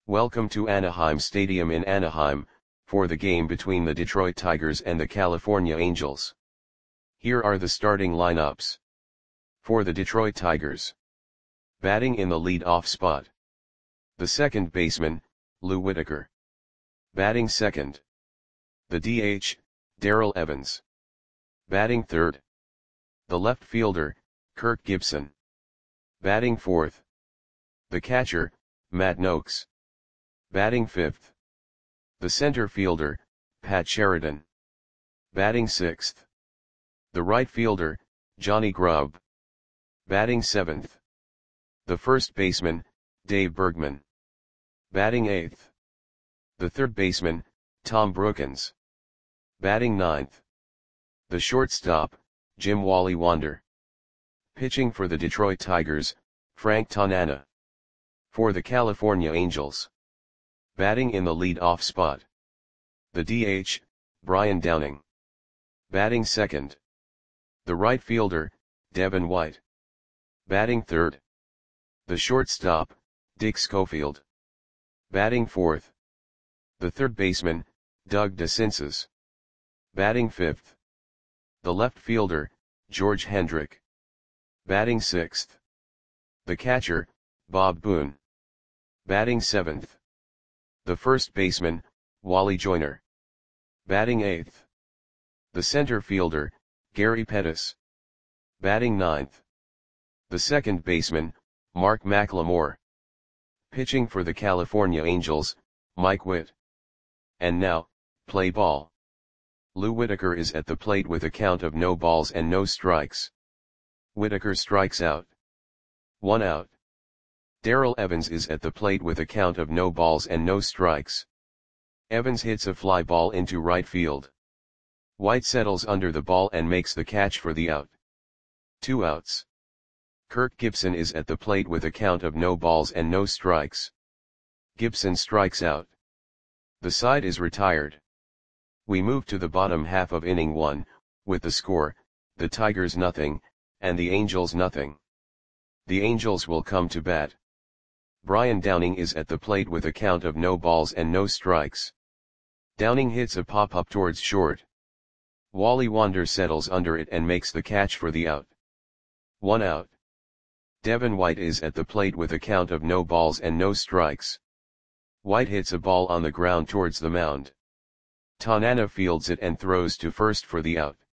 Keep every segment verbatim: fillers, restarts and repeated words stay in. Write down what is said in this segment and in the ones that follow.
Welcome to Anaheim Stadium in Anaheim, for the game between the Detroit Tigers and the California Angels. Here are the starting lineups. For the Detroit Tigers. Batting in the lead-off spot. The second baseman, Lou Whitaker. Batting second. The D H, Darrell Evans. Batting third. The left fielder, Kirk Gibson. Batting fourth. The catcher, Matt Nokes. Batting fifth. The center fielder, Pat Sheridan. Batting sixth. The right fielder, Johnny Grubb. Batting seventh. The first baseman, Dave Bergman. Batting eighth. The third baseman, Tom Brookens. Batting ninth. The shortstop, Jim Wally Wander. Pitching for the Detroit Tigers, Frank Tanana. For the California Angels. Batting in the lead-off spot. The D H, Brian Downing. Batting second. The right fielder, Devin White. Batting third. The shortstop, Dick Schofield. Batting fourth. The third baseman, Doug DeCinces. Batting fifth. The left fielder, George Hendrick. Batting sixth. The catcher, Bob Boone. Batting seventh. The first baseman, Wally Joyner. Batting eighth. The center fielder, Gary Pettis. Batting ninth. The second baseman, Mark McLemore. Pitching for the California Angels, Mike Witt. And now, play ball. Lou Whitaker is at the plate with a count of no balls and no strikes. Whitaker strikes out. One out. Darrell Evans is at the plate with a count of no balls and no strikes. Evans hits a fly ball into right field. White settles under the ball and makes the catch for the out. Two outs. Kirk Gibson is at the plate with a count of no balls and no strikes. Gibson strikes out. The side is retired. We move to the bottom half of inning one, with the score, the Tigers nothing, and the Angels nothing. The Angels will come to bat. Brian Downing is at the plate with a count of no balls and no strikes. Downing hits a pop-up towards short. Wally Wander settles under it and makes the catch for the out. One out. Devin White is at the plate with a count of no balls and no strikes. White hits a ball on the ground towards the mound. Tanana fields it and throws to first for the out.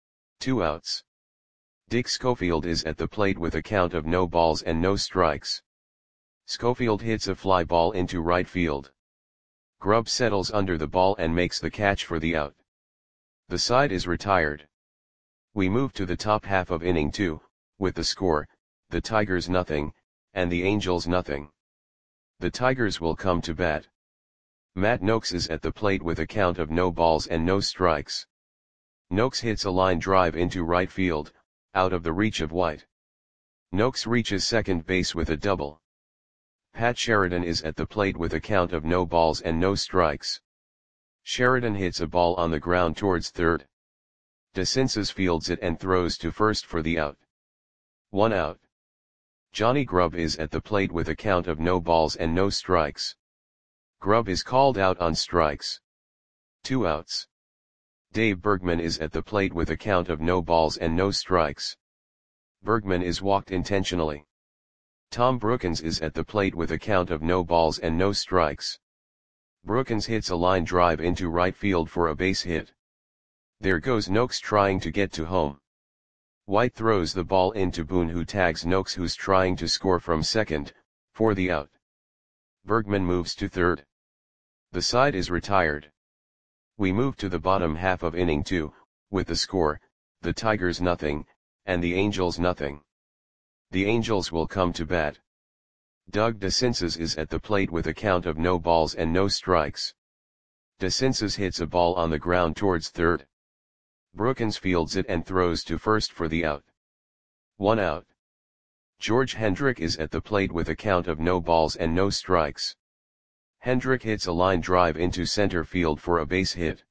Two outs. Dick Schofield is at the plate with a count of no balls and no strikes. Schofield hits a fly ball into right field. Grubb settles under the ball and makes the catch for the out. The side is retired. We move to the top half of inning two, with the score, the Tigers nothing, and the Angels nothing. The Tigers will come to bat. Matt Nokes is at the plate with a count of no balls and no strikes. Nokes hits a line drive into right field, out of the reach of White. Nokes reaches second base with a double. Pat Sheridan is at the plate with a count of no balls and no strikes. Sheridan hits a ball on the ground towards third. DeCinces fields it and throws to first for the out. One out. Johnny Grubb is at the plate with a count of no balls and no strikes. Grubb is called out on strikes. Two outs. Dave Bergman is at the plate with a count of no balls and no strikes. Bergman is walked intentionally. Tom Brookens is at the plate with a count of no balls and no strikes. Brookens hits a line drive into right field for a base hit. There goes Nokes trying to get to home. White throws the ball into Boone, who tags Nokes, who's trying to score from second, for the out. Bergman moves to third. The side is retired. We move to the bottom half of inning two, with the score, the Tigers nothing, and the Angels nothing. The Angels will come to bat. Doug DeCinces is at the plate with a count of no balls and no strikes. DeCinces hits a ball on the ground towards third. Brookens fields it and throws to first for the out. One out. George Hendrick is at the plate with a count of no balls and no strikes. Hendrick hits a line drive into center field for a base hit.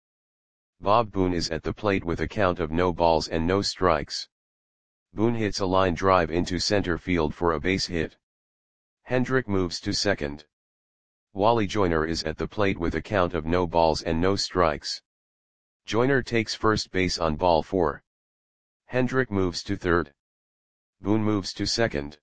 Bob Boone is at the plate with a count of no balls and no strikes. Boone hits a line drive into center field for a base hit. Hendrick moves to second. Wally Joyner is at the plate with a count of no balls and no strikes. Joyner takes first base on ball four. Hendrick moves to third. Boone moves to second.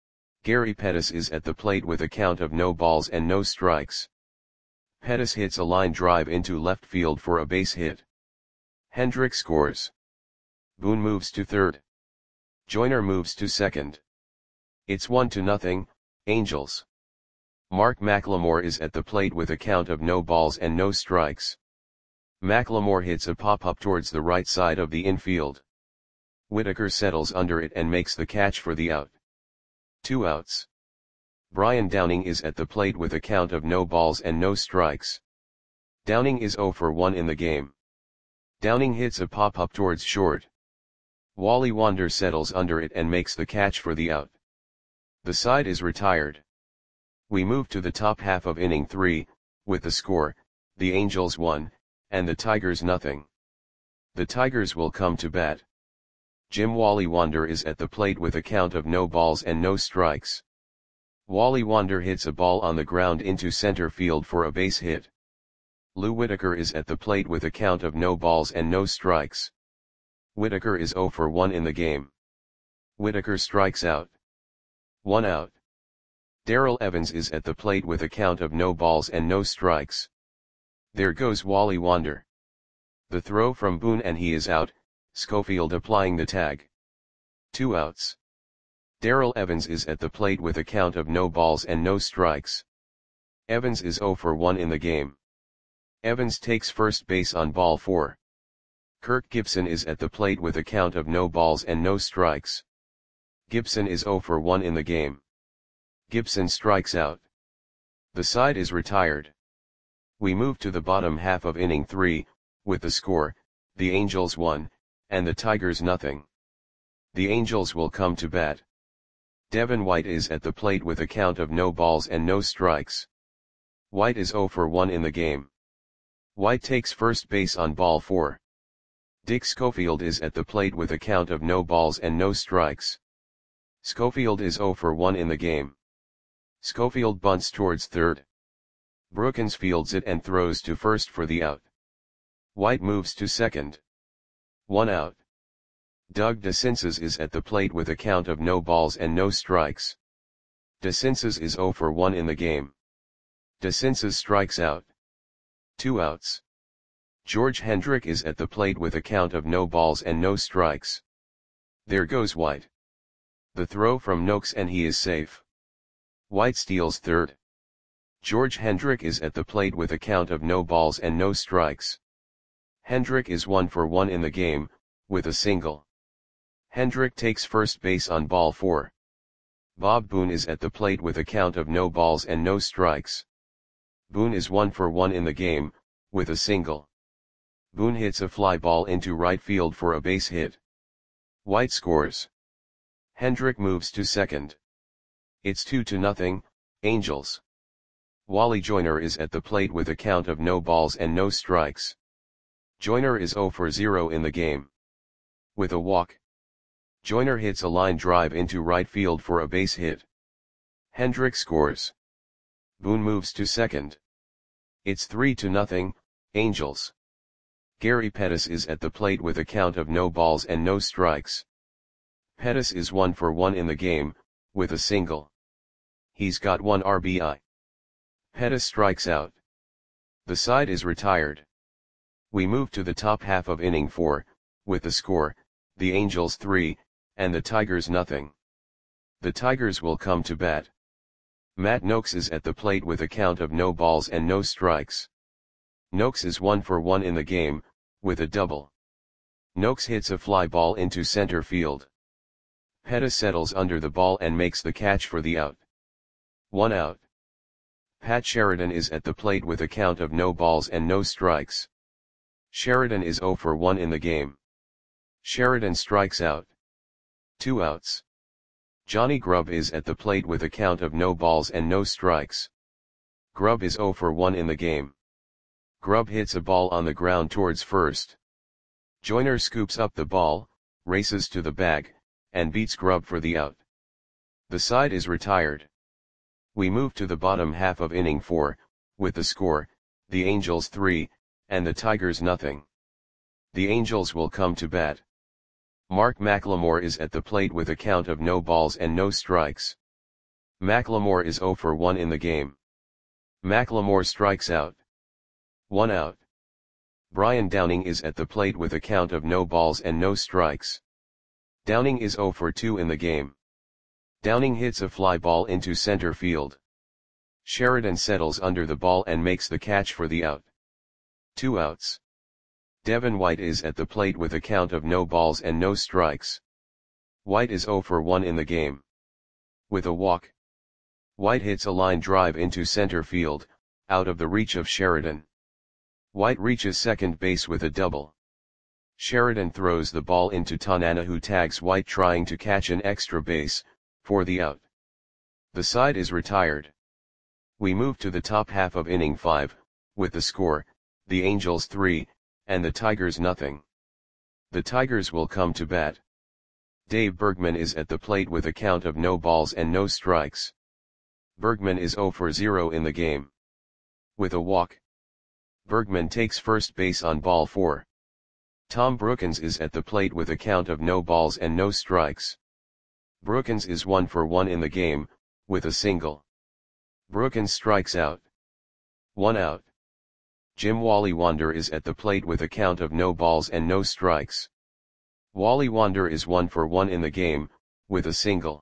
Gary Pettis is at the plate with a count of no balls and no strikes. Pettis hits a line drive into left field for a base hit. Hendrick scores. Boone moves to third. Joyner moves to second. It's one to nothing, Angels. Mark McLemore is at the plate with a count of no balls and no strikes. McLemore hits a pop-up towards the right side of the infield. Whitaker settles under it and makes the catch for the out. Two outs. Brian Downing is at the plate with a count of no balls and no strikes. Downing is oh for one in the game. Downing hits a pop-up towards short. Wally Wander settles under it and makes the catch for the out. The side is retired. We move to the top half of inning three, with the score, the Angels one, and the Tigers nothing. The Tigers will come to bat. Jim Wally Wander is at the plate with a count of no balls and no strikes. Wally Wander hits a ball on the ground into center field for a base hit. Lou Whitaker is at the plate with a count of no balls and no strikes. Whitaker is oh for one in the game. Whitaker strikes out. One out. Darrell Evans is at the plate with a count of no balls and no strikes. There goes Wally Wander. The throw from Boone and he is out, Schofield applying the tag. Two outs. Darrell Evans is at the plate with a count of no balls and no strikes. Evans is oh for one in the game. Evans takes first base on ball four. Kirk Gibson is at the plate with a count of no balls and no strikes. Gibson is oh for one in the game. Gibson strikes out. The side is retired. We move to the bottom half of inning three, with the score, the Angels one, and the Tigers nothing. The Angels will come to bat. Devin White is at the plate with a count of no balls and no strikes. White is oh for one in the game. White takes first base on ball four. Dick Schofield is at the plate with a count of no balls and no strikes. Schofield is oh for one in the game. Schofield bunts towards third. Brookins fields it and throws to first for the out. White moves to second. One out. Doug DeCinces is at the plate with a count of no balls and no strikes. DeCinces is oh for one in the game. DeCinces strikes out. Two outs. George Hendrick is at the plate with a count of no balls and no strikes. There goes White. The throw from Noakes and he is safe. White steals third. George Hendrick is at the plate with a count of no balls and no strikes. Hendrick is one for one in the game, with a single. Hendrick takes first base on ball four. Bob Boone is at the plate with a count of no balls and no strikes. Boone is one for one in the game, with a single. Boone hits a fly ball into right field for a base hit. White scores. Hendrick moves to second. It's two to nothing, Angels. Wally Joyner is at the plate with a count of no balls and no strikes. Joyner is oh for zero in the game. With a walk. Joyner hits a line drive into right field for a base hit. Hendrick scores. Boone moves to second. It's three to nothing, Angels. Gary Pettis is at the plate with a count of no balls and no strikes. Pettis is one for one in the game, with a single. He's got one R B I. Pettis strikes out. The side is retired. We move to the top half of inning four, with the score, the Angels three, and the Tigers nothing. The Tigers will come to bat. Matt Noakes is at the plate with a count of no balls and no strikes. Noakes is one for one in the game, with a double. Noakes hits a fly ball into center field. Pettis settles under the ball and makes the catch for the out. One out. Pat Sheridan is at the plate with a count of no balls and no strikes. Sheridan is oh for one in the game. Sheridan strikes out. Two outs. Johnny Grubb is at the plate with a count of no balls and no strikes. Grubb is oh for one in the game. Grubb hits a ball on the ground towards first. Joyner scoops up the ball, races to the bag, and beats Grubb for the out. The side is retired. We move to the bottom half of inning four, with the score, the Angels three, and the Tigers nothing. The Angels will come to bat. Mark McLemore is at the plate with a count of no balls and no strikes. McLemore is zero for one in the game. McLemore strikes out. One out. Brian Downing is at the plate with a count of no balls and no strikes. Downing is zero for two in the game. Downing hits a fly ball into center field. Sheridan settles under the ball and makes the catch for the out. Two outs. Devin White is at the plate with a count of no balls and no strikes. White is zero for one in the game. With a walk. White hits a line drive into center field, out of the reach of Sheridan. White reaches second base with a double. Sheridan throws the ball into Tanana, who tags White trying to catch an extra base, for the out. The side is retired. We move to the top half of inning five, with the score, the Angels three, and the Tigers nothing. The Tigers will come to bat. Dave Bergman is at the plate with a count of no balls and no strikes. Bergman is zero for zero in the game. With a walk. Bergman takes first base on ball four. Tom Brookins is at the plate with a count of no balls and no strikes. Brookins is one for one in the game, with a single. Brookins strikes out. One out. Jim Wally Wander is at the plate with a count of no balls and no strikes. Wally Wander is one for one in the game, with a single.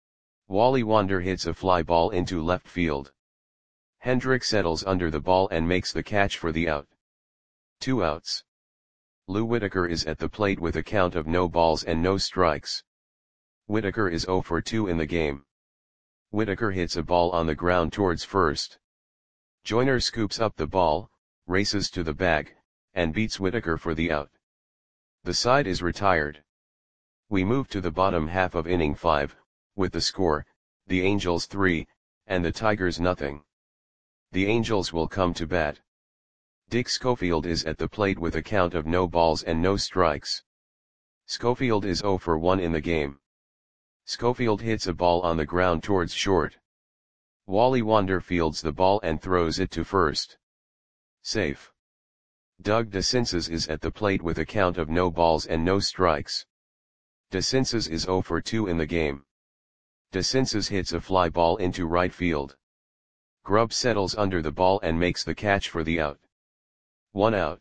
Wally Wander hits a fly ball into left field. Hendrick settles under the ball and makes the catch for the out. Two outs. Lou Whitaker is at the plate with a count of no balls and no strikes. Whitaker is zero for two in the game. Whitaker hits a ball on the ground towards first. Joyner scoops up the ball, races to the bag, and beats Whitaker for the out. The side is retired. We move to the bottom half of inning five, with the score, the Angels three, and the Tigers nothing. The Angels will come to bat. Dick Schofield is at the plate with a count of no balls and no strikes. Schofield is zero for one in the game. Schofield hits a ball on the ground towards short. Wally Wander fields the ball and throws it to first. Safe. Doug DeCinces is at the plate with a count of no balls and no strikes. DeCinces is zero for two in the game. DeCinces hits a fly ball into right field. Grubb settles under the ball and makes the catch for the out. One out.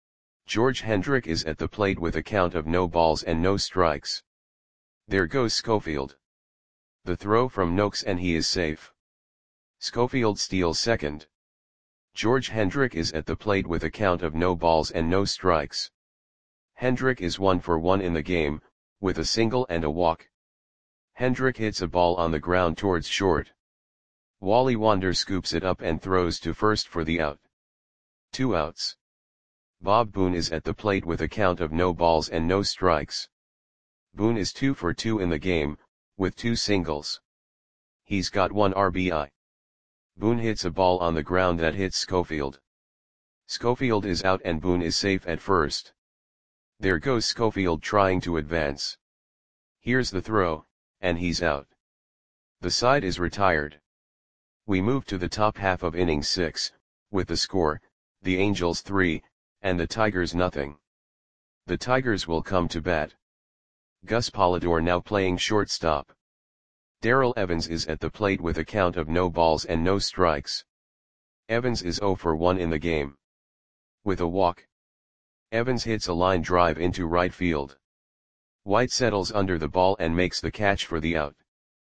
George Hendrick is at the plate with a count of no balls and no strikes. There goes Schofield. The throw from Noakes and he is safe. Schofield steals second. George Hendrick is at the plate with a count of no balls and no strikes. Hendrick is one for one in the game, with a single and a walk. Hendrick hits a ball on the ground towards short. Wally Wander scoops it up and throws to first for the out. Two outs. Bob Boone is at the plate with a count of no balls and no strikes. Boone is two for two in the game, with two singles. He's got one R B I. Boone hits a ball on the ground that hits Schofield. Schofield is out and Boone is safe at first. There goes Schofield trying to advance. Here's the throw, and he's out. The side is retired. We move to the top half of inning six, with the score, the Angels three, and the Tigers nothing. The Tigers will come to bat. Gus Polidor now playing shortstop. Darrell Evans is at the plate with a count of no balls and no strikes. Evans is zero for one in the game. With a walk. Evans hits a line drive into right field. White settles under the ball and makes the catch for the out.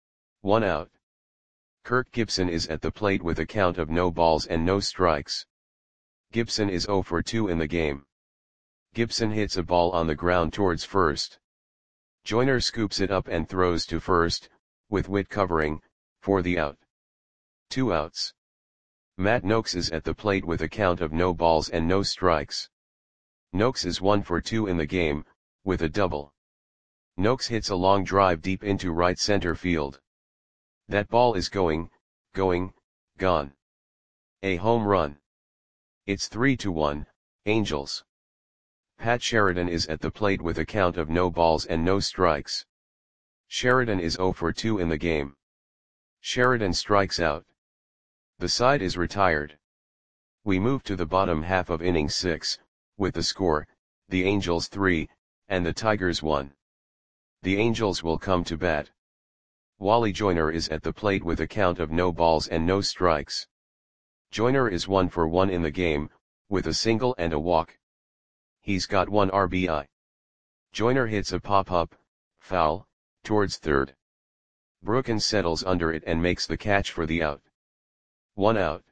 One out. Kirk Gibson is at the plate with a count of no balls and no strikes. Gibson is zero for two in the game. Gibson hits a ball on the ground towards first. Joyner scoops it up and throws to first, with Witt covering, for the out. Two outs. Matt Noakes is at the plate with a count of no balls and no strikes. Noakes is one for two in the game, with a double. Noakes hits a long drive deep into right center field. That ball is going, going, gone. A home run. It's three to one, Angels. Pat Sheridan is at the plate with a count of no balls and no strikes. Sheridan is zero for two in the game. Sheridan strikes out. The side is retired. We move to the bottom half of inning six, with the score, the Angels three, and the Tigers one. The Angels will come to bat. Wally Joyner is at the plate with a count of no balls and no strikes. Joyner is one for one in the game, with a single and a walk. He's got one R B I. Joyner hits a pop-up, foul, towards third. Brookins settles under it and makes the catch for the out. One out.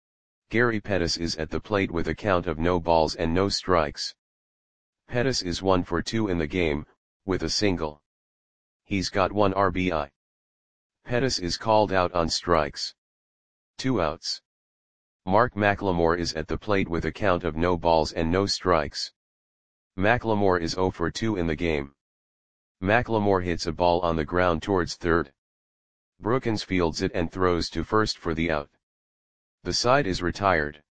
Gary Pettis is at the plate with a count of no balls and no strikes. Pettis is one for two in the game, with a single. He's got one R B I. Pettis is called out on strikes. Two outs. Mark McLemore is at the plate with a count of no balls and no strikes. McLemore is zero for two in the game. McLemore hits a ball on the ground towards third. Brookins fields it and throws to first for the out. The side is retired.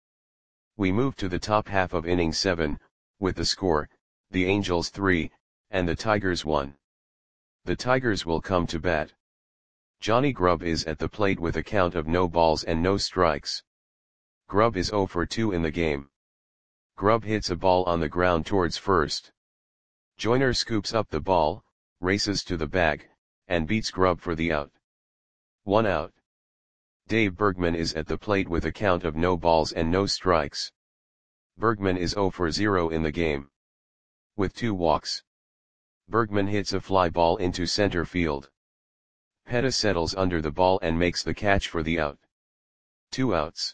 We move to the top half of inning seven, with the score, the Angels three, and the Tigers one. The Tigers will come to bat. Johnny Grubb is at the plate with a count of no balls and no strikes. Grubb is zero for two in the game. Grubb hits a ball on the ground towards first. Joyner scoops up the ball, races to the bag, and beats Grubb for the out. One out. Dave Bergman is at the plate with a count of no balls and no strikes. Bergman is zero for zero in the game. With two walks. Bergman hits a fly ball into center field. Pettis settles under the ball and makes the catch for the out. Two outs.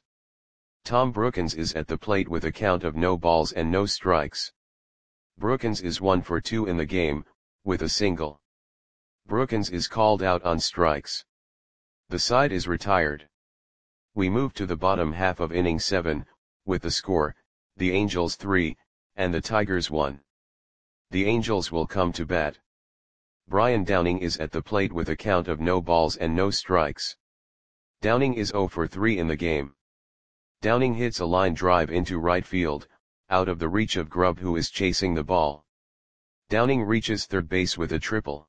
Tom Brookins is at the plate with a count of no balls and no strikes. Brookins is one for two in the game, with a single. Brookins is called out on strikes. The side is retired. We move to the bottom half of inning seven, with the score, the Angels three, and the Tigers one. The Angels will come to bat. Brian Downing is at the plate with a count of no balls and no strikes. Downing is zero for three in the game. Downing hits a line drive into right field, out of the reach of Grubb who is chasing the ball. Downing reaches third base with a triple.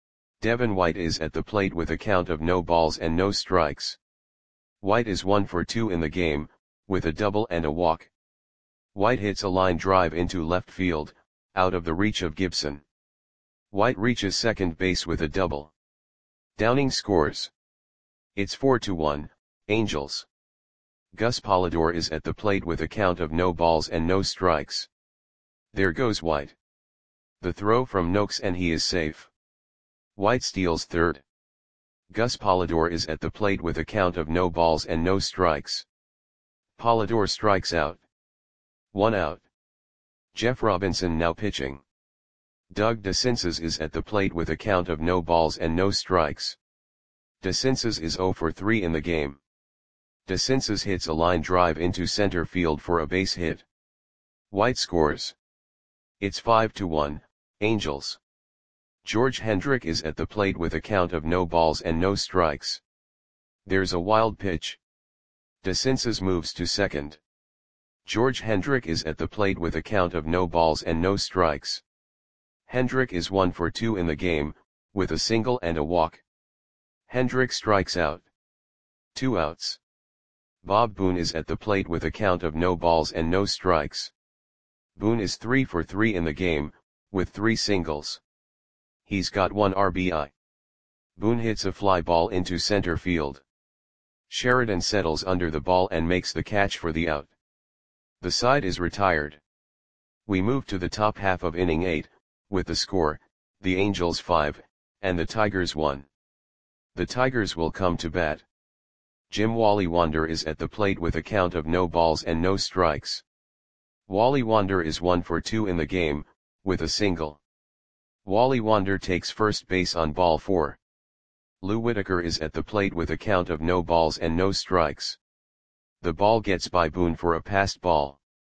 Devin White is at the plate with a count of no balls and no strikes. White is one for two in the game, with a double and a walk. White hits a line drive into left field, out of the reach of Gibson. White reaches second base with a double. Downing scores. It's four to one, Angels. Gus Polidor is at the plate with a count of no balls and no strikes. There goes White. The throw from Noakes and he is safe. White steals third. Gus Polidor is at the plate with a count of no balls and no strikes. Polidor strikes out. One out. Jeff Robinson now pitching. Doug DeCinces is at the plate with a count of no balls and no strikes. DeCinces is zero for three in the game. DeCinces hits a line drive into center field for a base hit. White scores. It's five to one, Angels. George Hendrick is at the plate with a count of no balls and no strikes. There's a wild pitch. DeCinces moves to second. George Hendrick is at the plate with a count of no balls and no strikes. Hendrick is one for two in the game, with a single and a walk. Hendrick strikes out. Two outs. Bob Boone is at the plate with a count of no balls and no strikes. Boone is three for three in the game, with three singles. He's got one R B I. Boone hits a fly ball into center field. Sheridan settles under the ball and makes the catch for the out. The side is retired. We move to the top half of inning eight, with the score, the Angels five, and the Tigers one. The Tigers will come to bat. Jim Wally Wander is at the plate with a count of no balls and no strikes. Wally Wander is one for two in the game, with a single. Wally Wander takes first base on ball four. Lou Whitaker is at the plate with a count of no balls and no strikes. The ball gets by Boone for a passed ball.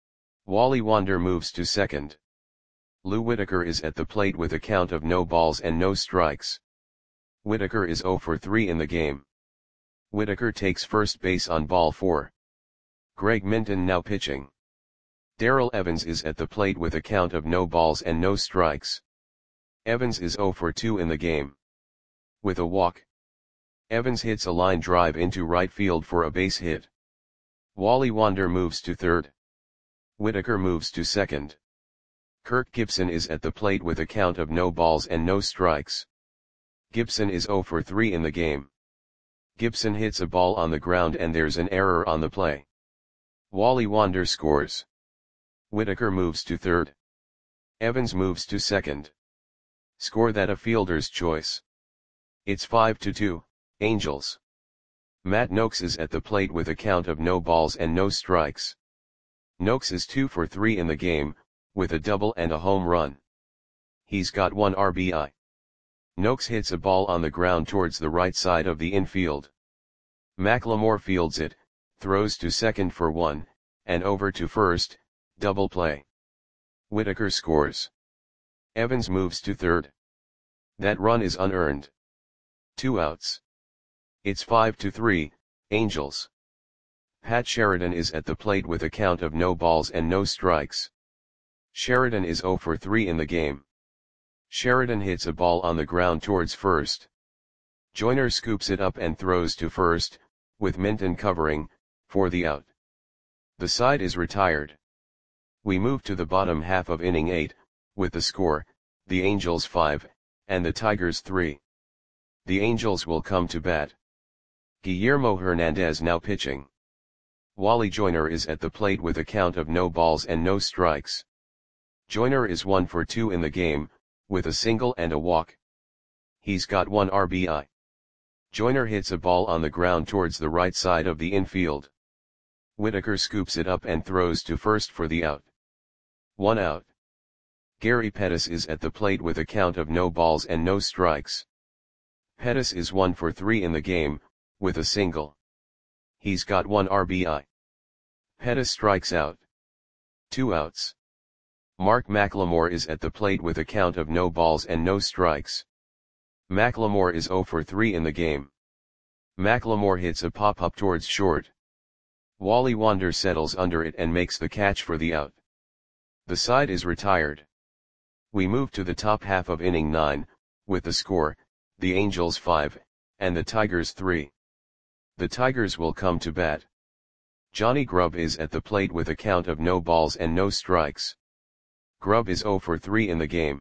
Wally Wander moves to second. Lou Whitaker is at the plate with a count of no balls and no strikes. Whitaker is zero for three in the game. Whitaker takes first base on ball four. Greg Minton now pitching. Darrell Evans is at the plate with a count of no balls and no strikes. Evans is zero for two in the game. With a walk. Evans hits a line drive into right field for a base hit. Wally Wander moves to third. Whitaker moves to second. Kirk Gibson is at the plate with a count of no balls and no strikes. Gibson is zero for three in the game. Gibson hits a ball on the ground and there's an error on the play. Wally Wander scores. Whitaker moves to third. Evans moves to second. Score that a fielder's choice. It's five to two, Angels. Matt Noakes is at the plate with a count of no balls and no strikes. Noakes is two for three in the game, with a double and a home run. He's got one R B I. Noakes hits a ball on the ground towards the right side of the infield. McLemore fields it, throws to second for one, and over to first, double play. Whitaker scores. Evans moves to third. That run is unearned. Two outs. It's five to three, Angels. Pat Sheridan is at the plate with a count of no balls and no strikes. Sheridan is zero for three in the game. Sheridan hits a ball on the ground towards first. Joyner scoops it up and throws to first, with Minton covering, for the out. The side is retired. We move to the bottom half of inning eight, with the score, the Angels five, and the Tigers three. The Angels will come to bat. Guillermo Hernandez now pitching. Wally Joyner is at the plate with a count of no balls and no strikes. Joyner is one for two in the game, with a single and a walk. He's got one R B I. Joyner hits a ball on the ground towards the right side of the infield. Whitaker scoops it up and throws to first for the out. One out. Gary Pettis is at the plate with a count of no balls and no strikes. Pettis is one for three in the game, with a single. He's got one R B I. Pettis strikes out. Two outs. Mark McLemore is at the plate with a count of no balls and no strikes. McLemore is zero for three in the game. McLemore hits a pop-up towards short. Wally Wander settles under it and makes the catch for the out. The side is retired. We move to the top half of inning nine, with the score, the Angels five, and the Tigers three. The Tigers will come to bat. Johnny Grubb is at the plate with a count of no balls and no strikes. Grubb is zero for three in the game.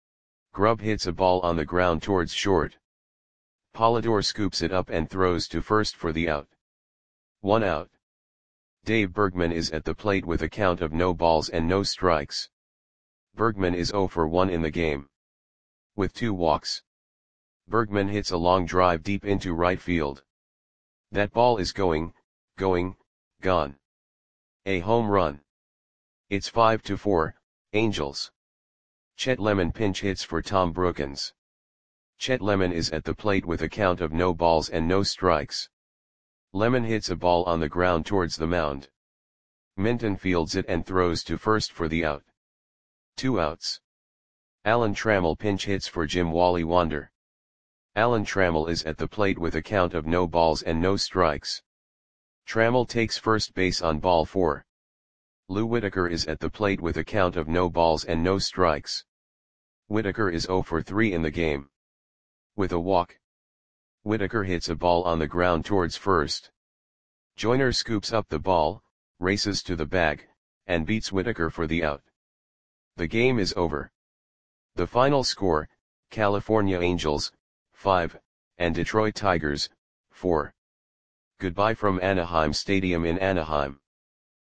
Grubb hits a ball on the ground towards short. Polidor scoops it up and throws to first for the out. One out. Dave Bergman is at the plate with a count of no balls and no strikes. Bergman is zero for one in the game. With two walks. Bergman hits a long drive deep into right field. That ball is going, going, gone. A home run. It's five to four, Angels. Chet Lemon pinch hits for Tom Brookens. Chet Lemon is at the plate with a count of no balls and no strikes. Lemon hits a ball on the ground towards the mound. Minton fields it and throws to first for the out. Two outs. Alan Trammell pinch hits for Jim Wally Wander. Alan Trammell is at the plate with a count of no balls and no strikes. Trammell takes first base on ball four. Lou Whitaker is at the plate with a count of no balls and no strikes. Whitaker is zero for three in the game. With a walk. Whitaker hits a ball on the ground towards first. Joyner scoops up the ball, races to the bag, and beats Whitaker for the out. The game is over. The final score, California Angels, five, and Detroit Tigers, four. Goodbye from Anaheim Stadium in Anaheim.